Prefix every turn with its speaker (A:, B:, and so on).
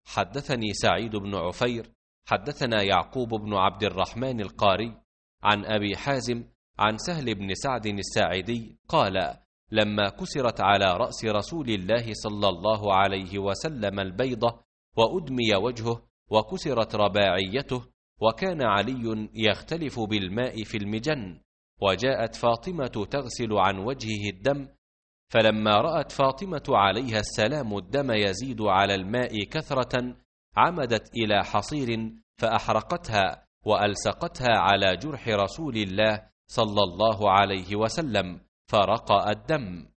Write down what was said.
A: حدثني سعيد بن عفير حدثنا يعقوب بن عبد الرحمن القاري عن أبي حازم عن سهل بن سعد الساعدي قال: لما كسرت على رأس رسول الله صلى الله عليه وسلم البيضة وأدمي وجهه وكسرت رباعيته، وكان علي يختلف بالماء في المجن، وجاءت فاطمة تغسل عن وجهه الدم، فلما رأت فاطمة عليها السلام الدم يزيد على الماء كثرة عمدت إلى حصير فأحرقتها وألصقتها على جرح رسول الله صلى الله عليه وسلم فرقأ الدم.